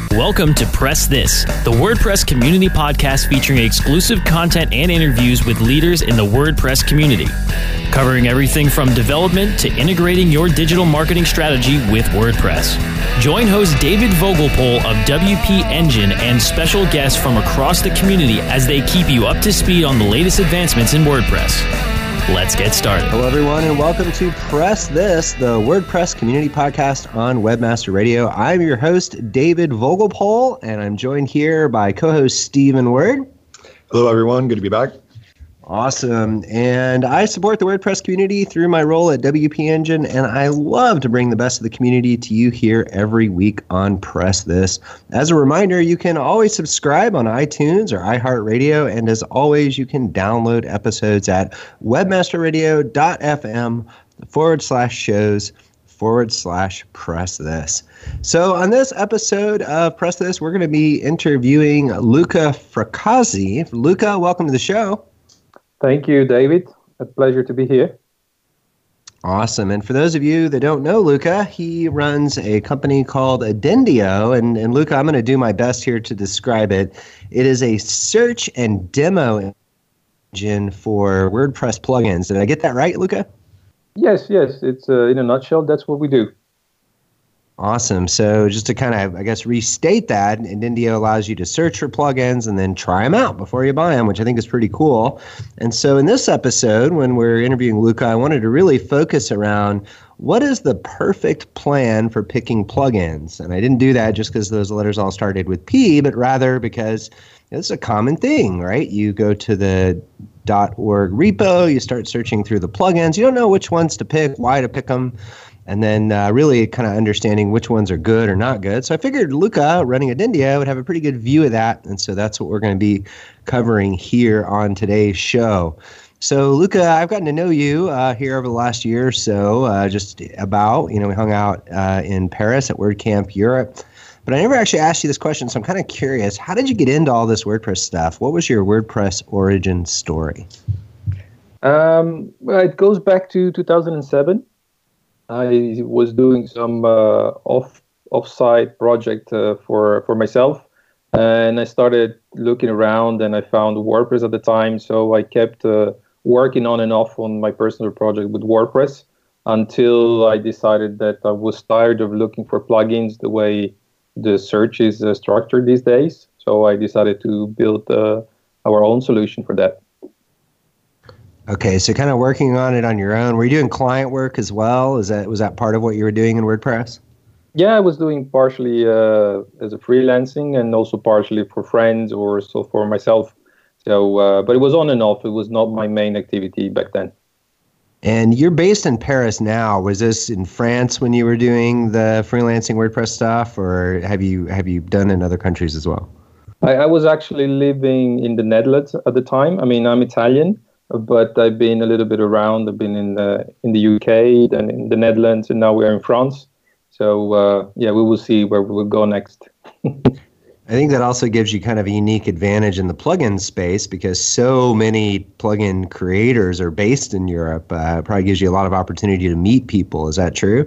Welcome to Press This, the WordPress community podcast featuring exclusive content and interviews with leaders in the WordPress community, covering everything from development to integrating your digital marketing strategy with WordPress. Join host David Vogelpohl of WP Engine and special guests from across the community as they keep you up to speed on the latest advancements in WordPress. Let's get started. Hello, everyone, and welcome to Press This, the WordPress community podcast on Webmaster Radio. I'm your host, David Vogelpohl, and I'm joined here by co-host Stephen Word. Hello, everyone. Good to be back. Awesome. And I support the WordPress community through my role at WP Engine, and I love to bring the best of the community to you here every week on Press This. As a reminder, you can always subscribe on iTunes or iHeartRadio, and as always, you can download episodes at webmasterradio.fm/shows/Press This. So on this episode of Press This, we're going to be interviewing Luca Fracassi. Luca, welcome to the show. Thank you, David. A pleasure to be here. Awesome. And for those of you that don't know Luca, he runs a company called Adendio. And Luca, I'm going to do my best here to describe it. It is a search and demo engine for WordPress plugins. Did I get that right, Luca? Yes. It's in a nutshell, that's what we do. Awesome. So just to kind of, restate that, Adendio allows you to search for plugins and then try them out before you buy them, which I think is pretty cool. And so in this episode, when we're interviewing Luca, I wanted to really focus around what is the perfect plan for picking plugins. And I didn't do that just because those letters all started with P, but rather because it's a common thing, right? You go to the .org repo, you start searching through the plugins. You don't know which ones to pick, why to pick them. And then really kind of understanding which ones are good or not good. So I figured Luca, running Adendio, would have a pretty good view of that. And so that's what we're going to be covering here on today's show. So Luca, I've gotten to know you here over the last year or so, just about, we hung out in Paris at WordCamp Europe. But I never actually asked you this question, so I'm kind of curious. How did you get into all this WordPress stuff? What was your WordPress origin story? Well, it goes back to 2007. I was doing some off-site project for myself, and I started looking around, and I found WordPress at the time. So I kept working on and off on my personal project with WordPress until I decided that I was tired of looking for plugins the way the search is structured these days. So I decided to build our own solution for that. Okay, so kind of working on it on your own. Were you doing client work as well? Was that part of what you were doing in WordPress? Yeah, I was doing partially as a freelancing and also partially for friends or so for myself. So, but it was on and off. It was not my main activity back then. And you're based in Paris now. Was this in France when you were doing the freelancing WordPress stuff, or have you done in other countries as well? I was actually living in the Netherlands at the time. I mean, I'm Italian, but I've been a little bit around. I've been in the UK, then in the Netherlands, and now we're in France. So, we will see where we will go next. I think that also gives you kind of a unique advantage in the plugin space because so many plugin creators are based in Europe. It probably gives you a lot of opportunity to meet people. Is that true?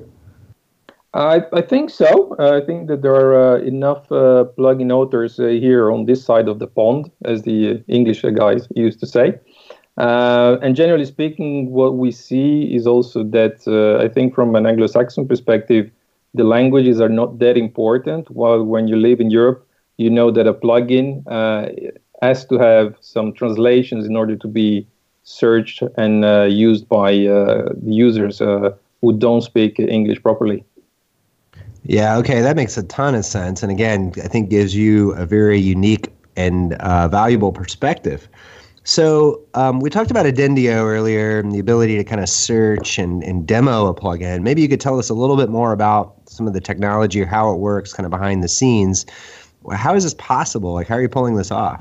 I think so. I think that there are enough plugin authors here on this side of the pond, as the English guys used to say. And generally speaking, what we see is also that I think from an Anglo-Saxon perspective, the languages are not that important. While when you live in Europe, you know that a plugin has to have some translations in order to be searched and used by the users who don't speak English properly. Yeah, okay, that makes a ton of sense. And again, I think gives you a very unique and valuable perspective. So we talked about Adendio earlier and the ability to kind of search and demo a plugin. Maybe you could tell us a little bit more about some of the technology or how it works kind of behind the scenes. How is this possible? Like, how are you pulling this off?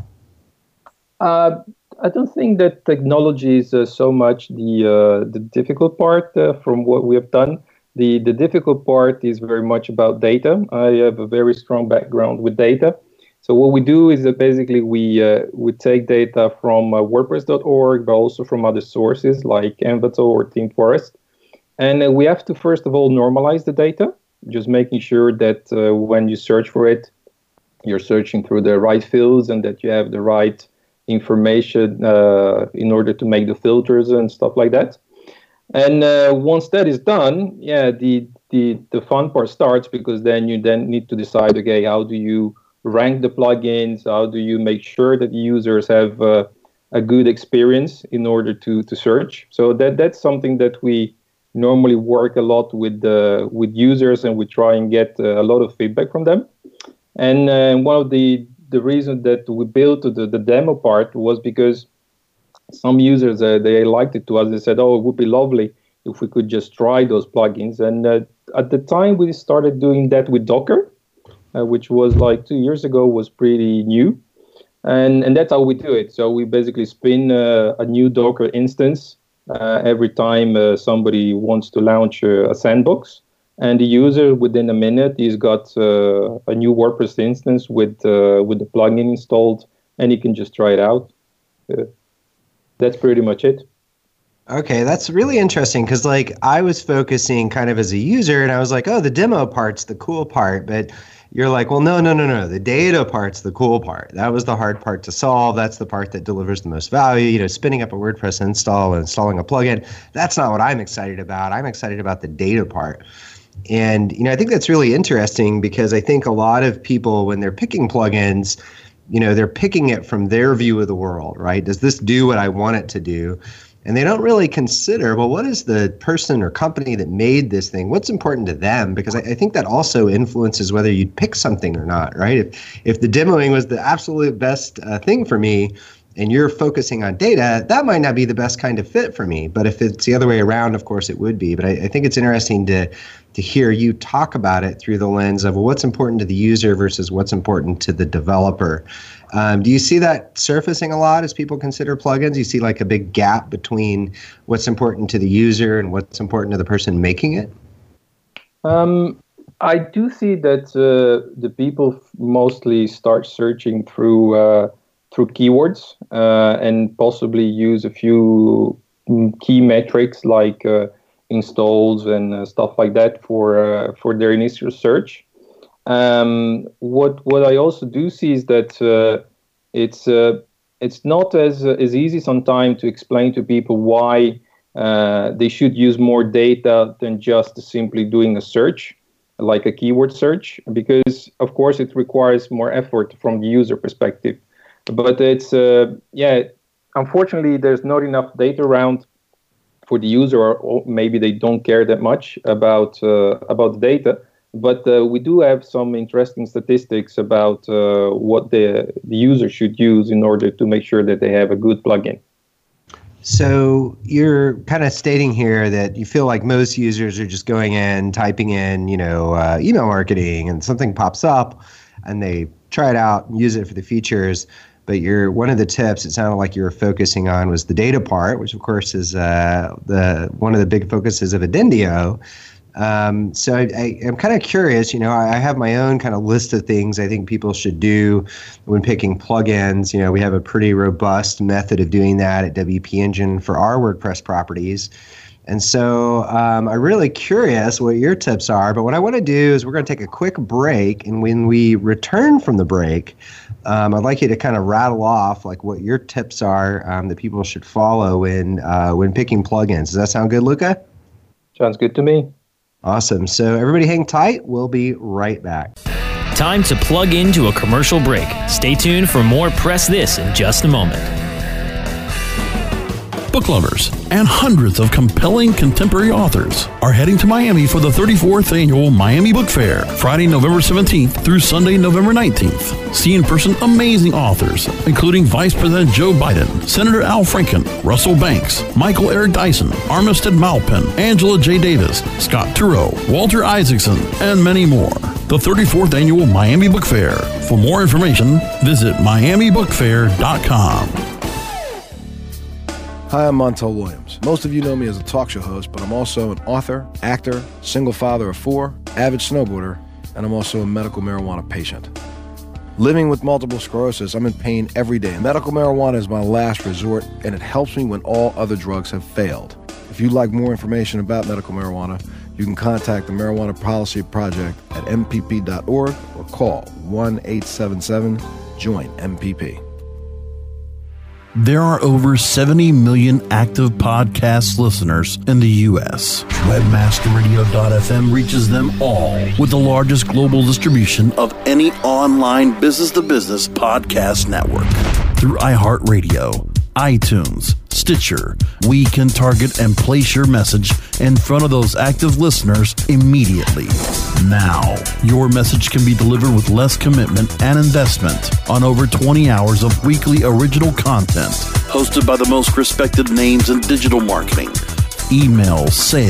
I don't think that technology is so much the difficult part from what we have done. The difficult part is very much about data. I have a very strong background with data. So what we do is that basically we take data from WordPress.org, but also from other sources like Envato or TeamForest. And we have to, first of all, normalize the data, just making sure that when you search for it, you're searching through the right fields and that you have the right information in order to make the filters and stuff like that. And once that is done, the fun part starts, because then you need to decide, okay, how do you rank the plugins? How do you make sure that the users have a good experience in order to search? So that's something that we normally work a lot with users, and we try and get a lot of feedback from them. And one of the reasons that we built the demo part was because some users, they liked it to us. They said, oh, it would be lovely if we could just try those plugins. And at the time, we started doing that with Docker, which was like 2 years ago, was pretty new. And that's how we do it. So we basically spin a new Docker instance every time somebody wants to launch a sandbox. And the user, within a minute, he's got a new WordPress instance with the plugin installed, and he can just try it out. That's pretty much it. Okay, that's really interesting, because like I was focusing kind of as a user, and I was like, oh, the demo part's the cool part, but you're like, well, no, the data part's the cool part. That was the hard part to solve. That's the part that delivers the most value. Spinning up a WordPress install and installing a plugin, that's not what I'm excited about. I'm excited about the data part. And I think that's really interesting, because I think a lot of people, when they're picking plugins, they're picking it from their view of the world, right? Does this do what I want it to do? And they don't really consider, well, what is the person or company that made this thing? What's important to them? Because I think that also influences whether you'd pick something or not, right? If the demoing was the absolute best thing for me, and you're focusing on data, that might not be the best kind of fit for me. But if it's the other way around, of course it would be. But I think it's interesting to hear you talk about it through the lens of, well, what's important to the user versus what's important to the developer. Do you see that surfacing a lot as people consider plugins? You see like a big gap between what's important to the user and what's important to the person making it? I do see that the people mostly start searching through keywords and possibly use a few key metrics like installs and stuff like that for their initial search. What I also do see is that it's not as easy sometimes to explain to people why they should use more data than just simply doing a search, like a keyword search, because of course it requires more effort from the user perspective. But it's unfortunately there's not enough data around for the user, or maybe they don't care that much about the data. But we do have some interesting statistics about what the user should use in order to make sure that they have a good plugin. So you're kind of stating here that you feel like most users are just going in, typing in, email marketing, and something pops up, and they try it out and use it for the features. But one of the tips, it sounded like you were focusing on, was the data part, which of course is one of the big focuses of Adindio. So I'm kind of curious, I have my own kind of list of things I think people should do when picking plugins. We have a pretty robust method of doing that at WP Engine for our WordPress properties. And so I'm really curious what your tips are. But what I want to do is we're going to take a quick break. And when we return from the break, I'd like you to kind of rattle off like what your tips are that people should follow when picking plugins. Does that sound good, Luca? Sounds good to me. Awesome. So everybody hang tight. We'll be right back. Time to plug into a commercial break. Stay tuned for more Press This in just a moment. Book lovers and hundreds of compelling contemporary authors are heading to Miami for the 34th Annual Miami Book Fair, Friday, November 17th through Sunday, November 19th. See in person amazing authors, including Vice President Joe Biden, Senator Al Franken, Russell Banks, Michael Eric Dyson, Armistead Maupin, Angela J. Davis, Scott Turow, Walter Isaacson, and many more. The 34th Annual Miami Book Fair. For more information, visit miamibookfair.com. Hi, I'm Montel Williams. Most of you know me as a talk show host, but I'm also an author, actor, single father of 4, avid snowboarder, and I'm also a medical marijuana patient. Living with multiple sclerosis, I'm in pain every day. Medical marijuana is my last resort, and it helps me when all other drugs have failed. If you'd like more information about medical marijuana, You can contact the Marijuana Policy Project at mpp.org or call 1-877-JOIN-MPP. There are over 70 million active podcast listeners in the U.S. Webmasterradio.fm reaches them all with the largest global distribution of any online business-to-business podcast network. Through iHeartRadio, iTunes, Stitcher, we can target and place your message in front of those active listeners immediately. Now, your message can be delivered with less commitment and investment on over 20 hours of weekly original content, hosted by the most respected names in digital marketing. Email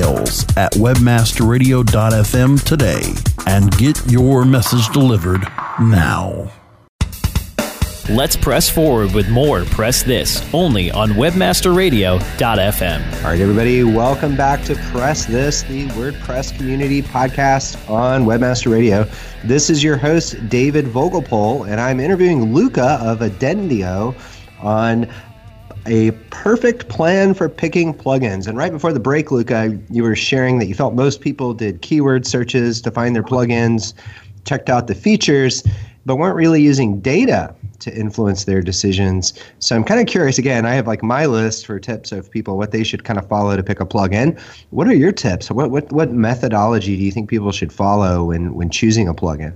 sales@webmasterradio.fm today and get your message delivered now. Let's press forward with more Press This, only on webmasterradio.fm. All right, everybody, welcome back to Press This, the WordPress community podcast on Webmaster Radio. This is your host, David Vogelpohl, and I'm interviewing Luca of Adendio on a perfect plan for picking plugins. And right before the break, Luca, you were sharing that you felt most people did keyword searches to find their plugins, checked out the features, but weren't really using data to influence their decisions. So I'm kind of curious, again, I have like my list for tips of people, what they should kind of follow to pick a plugin. What are your tips? What methodology do you think people should follow when choosing a plugin?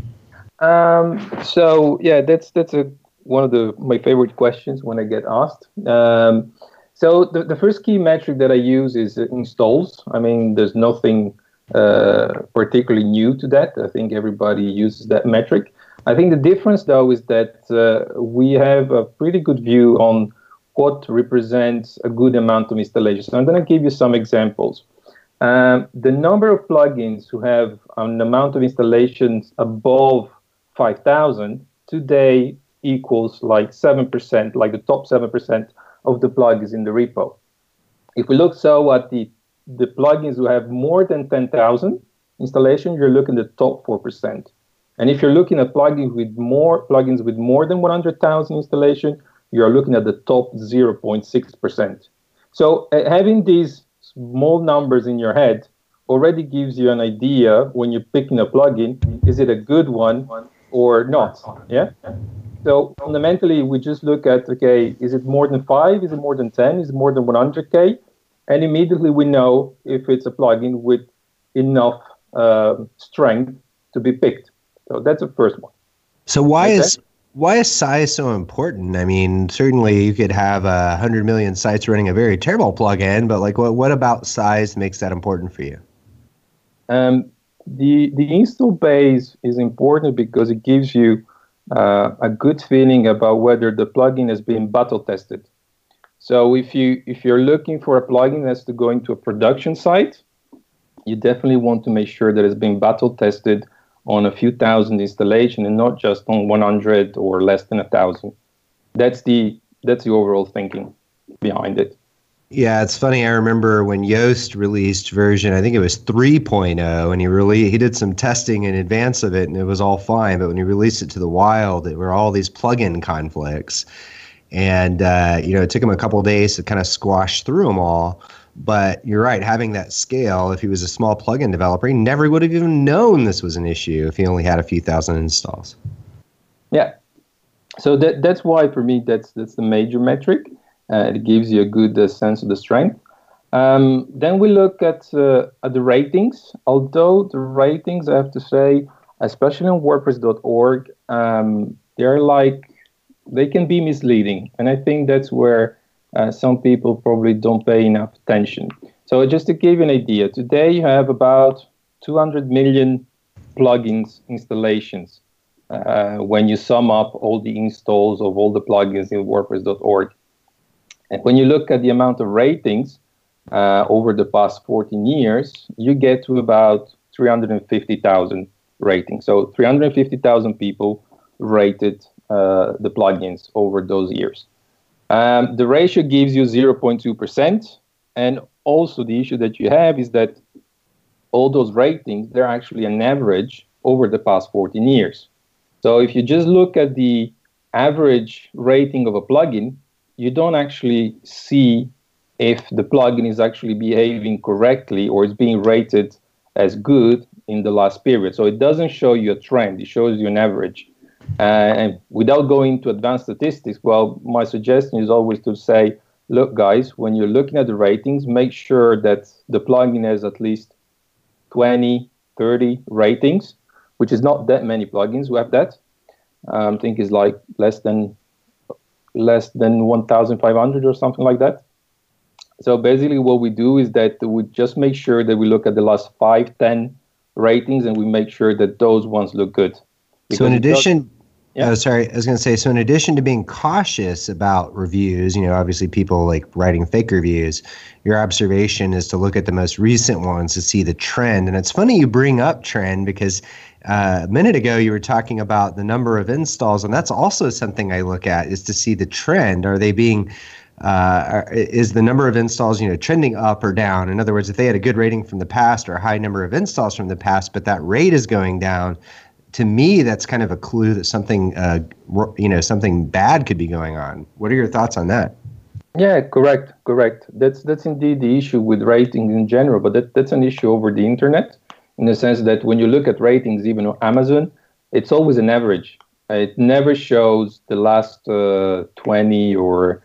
So yeah, that's one of my favorite questions when I get asked. So the first key metric that I use is installs. I mean, there's nothing particularly new to that. I think everybody uses that metric. I think the difference, though, is that we have a pretty good view on what represents a good amount of installations. So I'm going to give you some examples. The number of plugins who have an amount of installations above 5,000 today equals like 7%, like the top 7% of the plugins in the repo. If we look at the plugins who have more than 10,000 installations, you're looking at the top 4%. And if you're looking at plugins with more than 100,000 installation, you're looking at the top 0.6%. So having these small numbers in your head already gives you an idea when you're picking a plugin, is it a good one or not? Yeah. So fundamentally, we just look at, okay, is it more than 5? Is it more than 10? Is it more than 100K? And immediately we know if it's a plugin with enough strength to be picked. So that's the first one. So why is size so important? I mean, certainly you could have 100 million sites running a very terrible plugin, but like, what about size makes that important for you? The install base is important because it gives you a good feeling about whether the plugin has been battle tested. So if you're looking for a plugin that's to go into a production site, you definitely want to make sure that it's been battle tested on a few thousand installation and not just on 100 or less than 1,000. That's the overall thinking behind it. Yeah, it's funny. I remember when Yoast released version, I think it was 3.0, and he did some testing in advance of it, and it was all fine. But when he released it to the wild, there were all these plugin conflicts, and it took him a couple of days to kind of squash through them all. But you're right, having that scale, if he was a small plugin developer, he never would have even known this was an issue if he only had a few thousand installs. Yeah. So that's why, for me, that's the major metric. It gives you a good sense of the strength. Then we look at the ratings. Although the ratings, I have to say, especially on WordPress.org, they can be misleading. And I think that's where some people probably don't pay enough attention. So just to give you an idea, today you have about 200 million plugins installations when you sum up all the installs of all the plugins in WordPress.org. And when you look at the amount of ratings over the past 14 years, you get to about 350,000 ratings. So 350,000 people rated the plugins over those years. The ratio gives you 0.2%. And also the issue that you have is that all those ratings, they're actually an average over the past 14 years. So if you just look at the average rating of a plugin, you don't actually see if the plugin is actually behaving correctly or is being rated as good in the last period. So it doesn't show you a trend, it shows you an average. And without going into advanced statistics, well, my suggestion is always to say, look, guys, when you're looking at the ratings, make sure that the plugin has at least 20, 30 ratings, which is not that many plugins who have that. I think it's like less than 1,500 or something like that. So basically what we do is that we just make sure that we look at the last 5, 10 ratings, and we make sure that those ones look good. So in addition, I was going to say, so in addition to being cautious about reviews, obviously people like writing fake reviews, your observation is to look at the most recent ones to see the trend. And it's funny you bring up trend because a minute ago you were talking about the number of installs, and that's also something I look at, is to see the trend. Are they being is the number of installs, trending up or down? In other words, if they had a good rating from the past or a high number of installs from the past, but that rate is going down, to me, that's kind of a clue that something, something bad could be going on. What are your thoughts on that? Yeah, correct. That's indeed the issue with ratings in general, but that's an issue over the internet, in the sense that when you look at ratings, even on Amazon, it's always an average. It never shows the last 20 or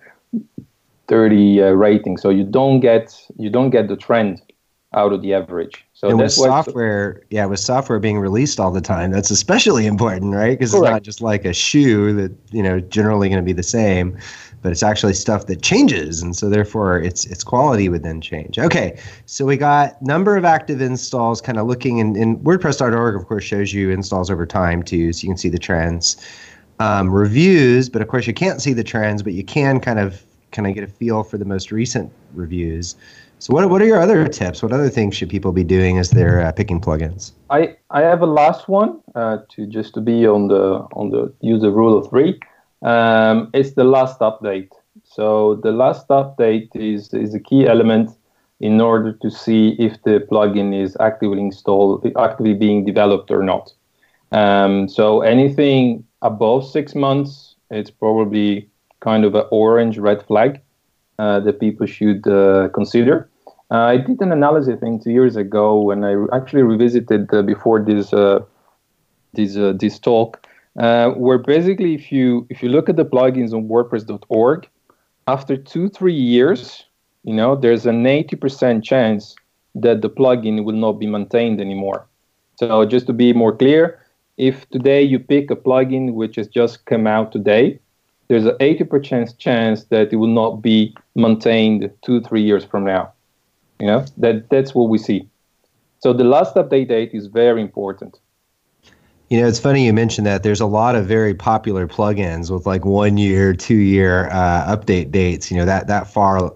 30 ratings, so you don't get the trend out of the average. So and that's with software, with software being released all the time, that's especially important, right? Because it's not just like a shoe that generally going to be the same, but it's actually stuff that changes, and so therefore its quality would then change. Okay, so we got number of active installs, kind of looking in WordPress.org, of course, shows you installs over time too, so you can see the trends. Reviews, but of course you can't see the trends, but you can kind of get a feel for the most recent reviews. So what are your other tips? What other things should people be doing as they're picking plugins? I have a last one to be on the use the rule of 3. It's the last update. So the last update is a key element in order to see if the plugin is actively being developed or not. So anything above 6 months, it's probably kind of an orange red flag that people should consider. I did an analysis, I think, 2 years ago when I actually revisited before this talk, where basically if you look at the plugins on WordPress.org, after 2-3 years, there's an 80% chance that the plugin will not be maintained anymore. So just to be more clear, if today you pick a plugin which has just come out today, there's an 80% chance that it will not be maintained 2-3 years from now. That's what we see. So the last update date is very important. It's funny you mentioned that. There's a lot of very popular plugins with like 1 year, 2 year update dates. That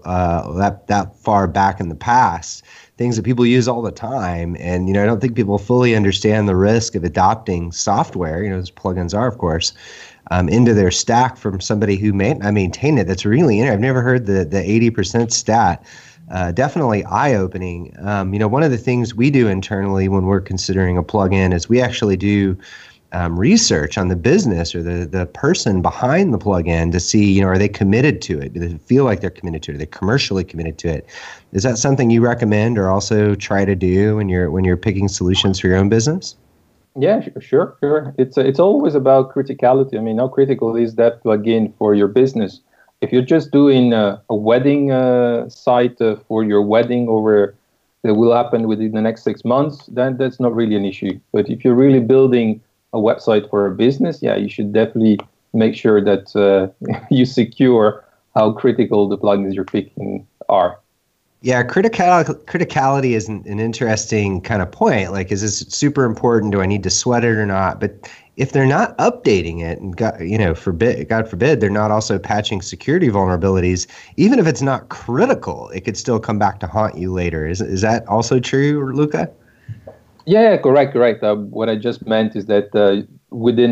far back in the past, things that people use all the time. And I don't think people fully understand the risk of adopting software. As plugins are, of course, into their stack from somebody who may not maintain it. That's really I've never heard the 80% stat. Definitely eye-opening. One of the things we do internally when we're considering a plugin is we actually do research on the business or the person behind the plugin to see, are they committed to it? Do they feel like they're committed to it? Are they commercially committed to it? Is that something you recommend or also try to do when you're picking solutions for your own business? Yeah, sure. It's always about criticality. I mean, how critical is that plugin for your business? If you're just doing a wedding site for your wedding that will happen within the next 6 months, then that's not really an issue. But if you're really building a website for a business, you should definitely make sure that you secure how critical the plugins you're picking are. Yeah, criticality is an interesting kind of point. Like, is this super important? Do I need to sweat it or not? But if they're not updating it, and God forbid, they're not also patching security vulnerabilities, even if it's not critical, it could still come back to haunt you later. Is that also true, Luca? Yeah, correct. What I just meant is that within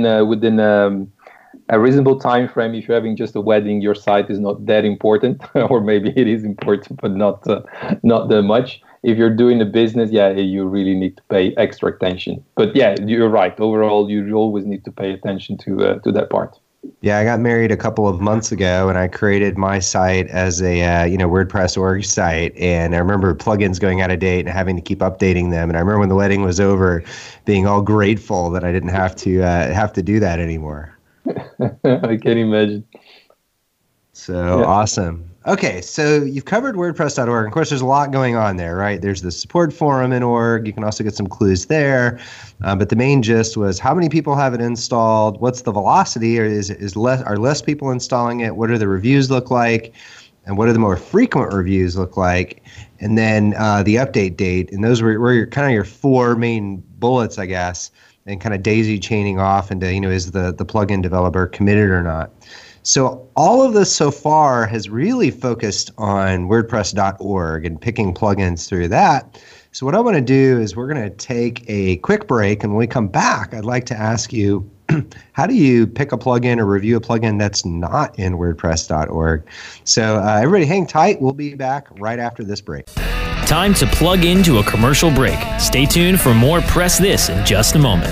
a reasonable time frame, if you're having just a wedding, your site is not that important, or maybe it is important, but not that much. If you're doing a business, you really need to pay extra attention. But you're right. Overall, you always need to pay attention to that part. Yeah, I got married a couple of months ago, and I created my site as a WordPress org site. And I remember plugins going out of date and having to keep updating them. And I remember when the wedding was over, being all grateful that I didn't have to do that anymore. I can imagine. So awesome. Okay, so you've covered WordPress.org. Of course, there's a lot going on there, right? There's the support forum in org. You can also get some clues there. But the main gist was how many people have it installed? What's the velocity? Or are less people installing it? What do the reviews look like? And what do the more frequent reviews look like? And then the update date. And those were your four main bullets, I guess, and kind of daisy chaining off into, is the plugin developer committed or not? So all of this so far has really focused on WordPress.org and picking plugins through that. So what I want to do is we're going to take a quick break, and when we come back, I'd like to ask you, how do you pick a plugin or review a plugin that's not in WordPress.org? So everybody hang tight. We'll be back right after this break. Time to plug into a commercial break. Stay tuned for more Press This in just a moment.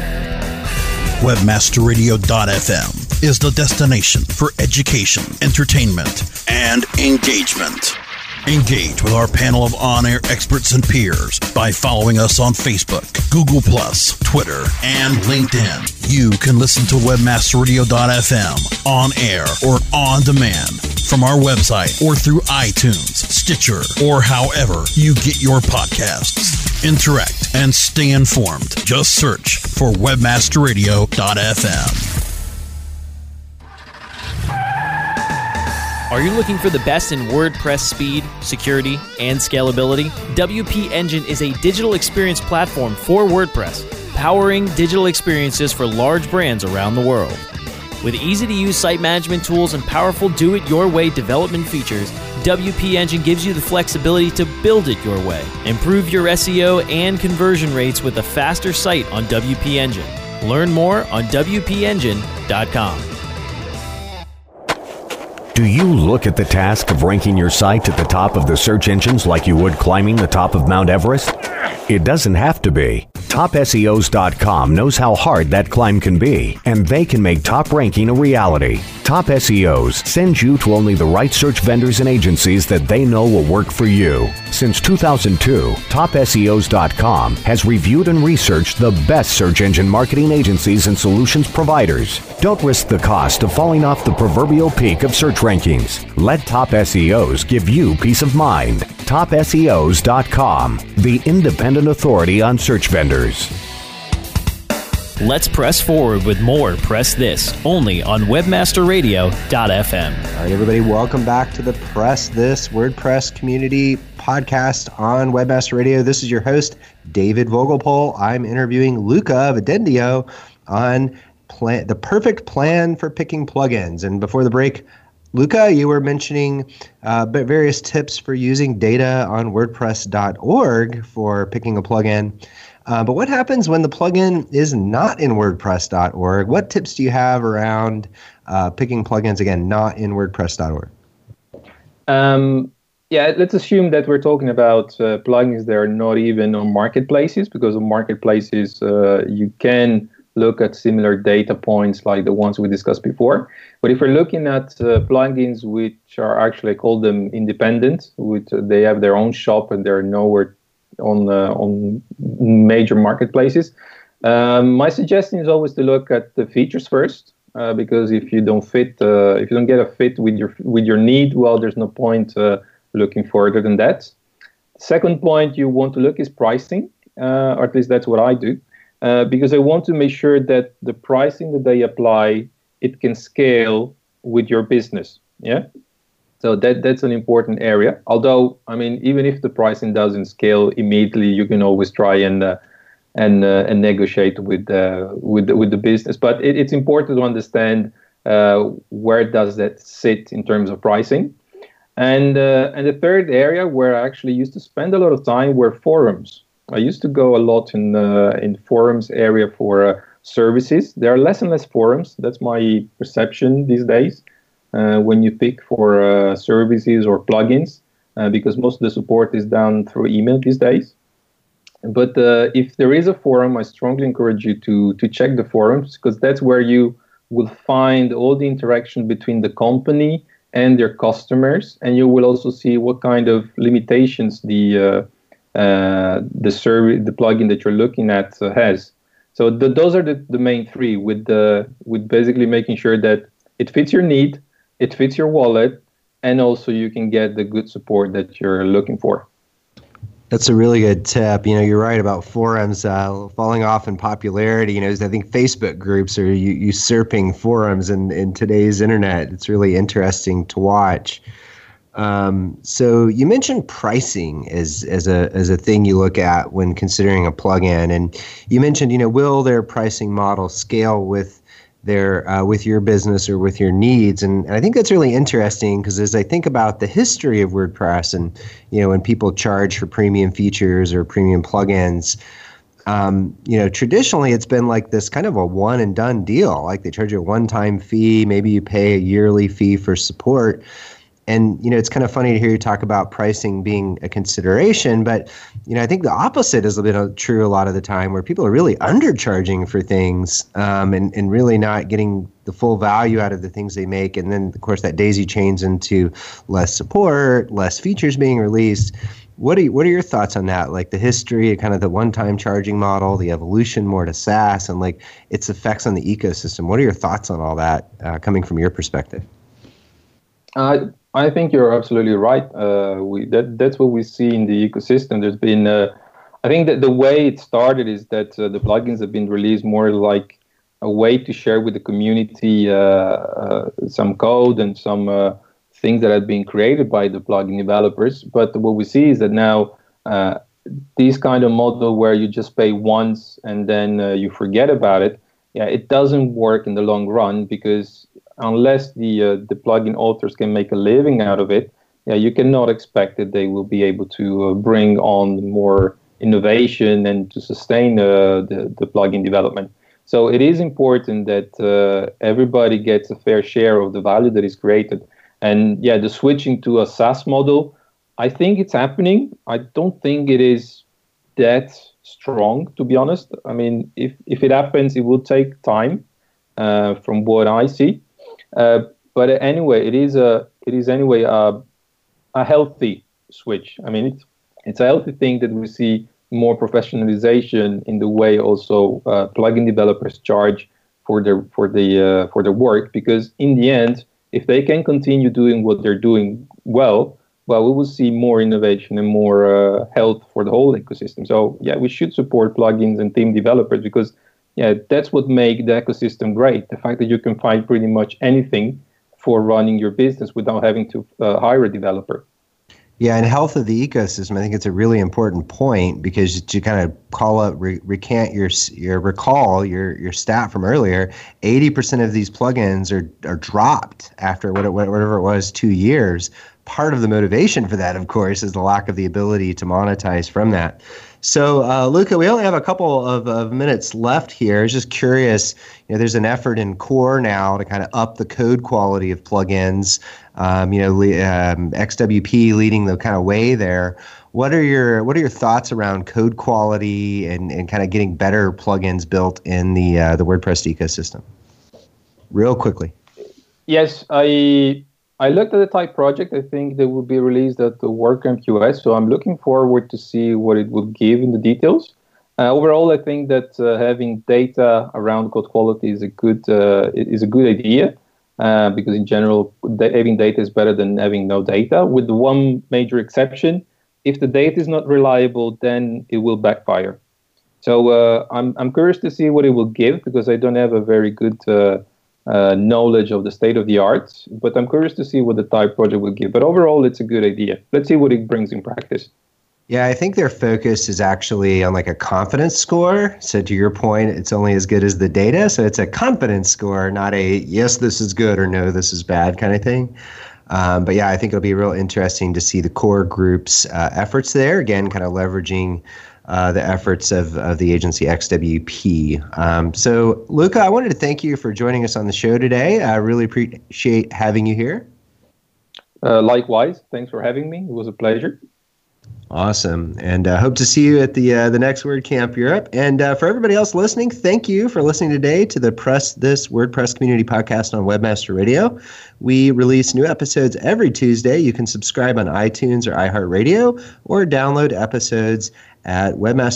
WebmasterRadio.fm is the destination for education, entertainment, and engagement. Engage with our panel of on-air experts and peers by following us on Facebook, Google+, Twitter, and LinkedIn. You can listen to WebmasterRadio.fm on air or on demand from our website or through iTunes, Stitcher, or however you get your podcasts. Interact and stay informed. Just search for WebmasterRadio.fm. Are you looking for the best in WordPress speed, security, and scalability? WP Engine is a digital experience platform for WordPress, powering digital experiences for large brands around the world. With easy-to-use site management tools and powerful do-it-your-way development features, WP Engine gives you the flexibility to build it your way. Improve your SEO and conversion rates with a faster site on WP Engine. Learn more on WPEngine.com. Do you look at the task of ranking your site at the top of the search engines like you would climbing the top of Mount Everest? It doesn't have to be. TopSEOs.com knows how hard that climb can be, and they can make top ranking a reality. Top SEOs sends you to only the right search vendors and agencies that they know will work for you. Since 2002, TopSEOs.com has reviewed and researched the best search engine marketing agencies and solutions providers. Don't risk the cost of falling off the proverbial peak of search rankings. Let Top SEOs give you peace of mind. TopSEOs.com, the independent authority on search vendors. Let's press forward with more Press This, only on WebmasterRadio.fm. All right, everybody, welcome back to the Press This WordPress community podcast on Webmaster Radio. This is your host, David Vogelpohl. I'm interviewing Luca of Adendio on the perfect plan for picking plugins. And before the break, Luca, you were mentioning various tips for using data on WordPress.org for picking a plugin. But what happens when the plugin is not in WordPress.org? What tips do you have around picking plugins, again, not in WordPress.org? Let's assume that we're talking about plugins that are not even on marketplaces, because on marketplaces you can look at similar data points like the ones we discussed before. But if we're looking at plugins which are actually, I call them independent, which they have their own shop and they're nowhere on major marketplaces, my suggestion is always to look at the features first, because if you don't get a fit with your need, well, there's no point looking further than that. Second point you want to look is pricing, or at least that's what I do. Because I want to make sure that the pricing that they apply, it can scale with your business. Yeah, so that's an important area. Although, I mean, even if the pricing doesn't scale immediately, you can always try and negotiate with the business. But it's important to understand where does that sit in terms of pricing. And the third area where I actually used to spend a lot of time were forums. I used to go a lot in forums area for services. There are less and less forums. That's my perception these days when you pick for services or plugins, because most of the support is done through email these days. But if there is a forum, I strongly encourage you to check the forums, because that's where you will find all the interaction between the company and their customers, and you will also see what kind of limitations the plugin that you're looking at has. So those are the main three, with basically making sure that it fits your need, it fits your wallet, and also you can get the good support that you're looking for. That's a really good tip. You're right about forums falling off in popularity. I think Facebook groups are usurping forums in today's internet. It's really interesting to watch. So you mentioned pricing as a thing you look at when considering a plugin, and you mentioned, will their pricing model scale with with your business or with your needs? And I think that's really interesting, because as I think about the history of WordPress and, when people charge for premium features or premium plugins, traditionally it's been like this kind of a one and done deal. Like they charge you a one-time fee, maybe you pay a yearly fee for support. And, it's kind of funny to hear you talk about pricing being a consideration, but, I think the opposite has been true a lot of the time, where people are really undercharging for things and really not getting the full value out of the things they make. And then, of course, that daisy chains into less support, less features being released. What are your thoughts on that? Like the history of kind of the one-time charging model, the evolution more to SaaS, and like its effects on the ecosystem. What are your thoughts on all that coming from your perspective? I think you're absolutely right. That's what we see in the ecosystem. There's been, I think that the way it started is that the plugins have been released more like a way to share with the community some code and some things that have been created by the plugin developers. But what we see is that now these kind of model where you just pay once and then you forget about it, it doesn't work in the long run, because unless the plugin authors can make a living out of it, you cannot expect that they will be able to bring on more innovation and to sustain the plugin development. So it is important that everybody gets a fair share of the value that is created. And the switching to a SaaS model, I think it's happening. I don't think it is that strong, to be honest. I mean, if it happens, it will take time, from what I see. But anyway, it is anyway a healthy switch. I mean, it's a healthy thing that we see more professionalization in the way also plugin developers charge for their work, because in the end, if they can continue doing what they're doing well, we will see more innovation and more health for the whole ecosystem. So we should support plugins and theme developers, because that's what makes the ecosystem great. The fact that you can find pretty much anything for running your business without having to hire a developer. Yeah, and health of the ecosystem, I think it's a really important point, because to kind of recant your stat from earlier, 80% of these plugins are dropped after whatever it was, 2 years. Part of the motivation for that, of course, is the lack of the ability to monetize from that. So, Luca, we only have a couple of minutes left here. I was just curious, there's an effort in Core now to kind of up the code quality of plugins, XWP leading the kind of way there. What are your thoughts around code quality and kind of getting better plugins built in the WordPress ecosystem? Real quickly. Yes, I looked at the type project. I think they will be released at the WordCamp US, so I'm looking forward to see what it will give in the details. Overall, I think that having data around code quality is a good idea, because in general, having data is better than having no data. With one major exception, if the data is not reliable, then it will backfire. So I'm curious to see what it will give, because I don't have a very good knowledge of the state of the art, but I'm curious to see what the type project will give. But overall, it's a good idea. Let's see what it brings in practice. Yeah, I think their focus is actually on like a confidence score. So to your point, it's only as good as the data. So it's a confidence score, not a yes, this is good or no, this is bad kind of thing. But I think it'll be real interesting to see the core group's efforts there. Again, kind of leveraging the efforts of the agency XWP. So, Luca, I wanted to thank you for joining us on the show today. I really appreciate having you here. Likewise. Thanks for having me. It was a pleasure. Awesome. And hope to see you at the next WordCamp Europe. And for everybody else listening, thank you for listening today to the Press This WordPress Community Podcast on Webmaster Radio. We release new episodes every Tuesday. You can subscribe on iTunes or iHeartRadio or download episodes at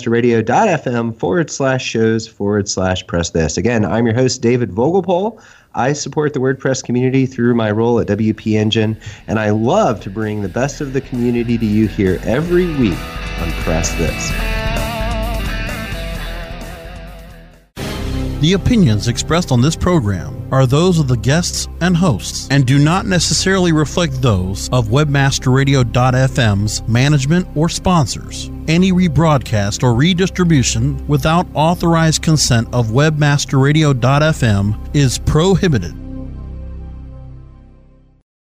webmasterradio.fm/shows/press this. Again, I'm your host, David Vogelpohl. I support the WordPress community through my role at WP Engine, and I love to bring the best of the community to you here every week on Press This. The opinions expressed on this program are those of the guests and hosts and do not necessarily reflect those of WebmasterRadio.fm's management or sponsors. Any rebroadcast or redistribution without authorized consent of WebmasterRadio.fm is prohibited.